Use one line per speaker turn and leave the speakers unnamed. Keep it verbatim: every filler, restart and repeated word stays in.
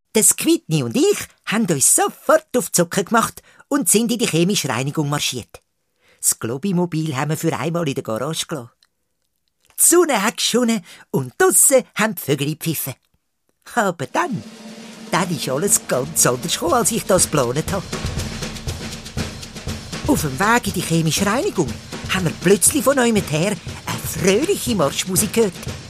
Der Squidny und ich haben uns sofort auf die Zucker gemacht und sind in die chemische Reinigung marschiert. Das Globimobil haben wir für einmal in der Garage gelassen. Die Sonne hat geschonnen und draussen haben die Vögel gepfiffen. Aber dann, dann ist alles ganz anders gekommen, als ich das geplant habe. Auf dem Weg in die chemische Reinigung haben wir plötzlich von neuem her eine fröhliche Marschmusik gehört.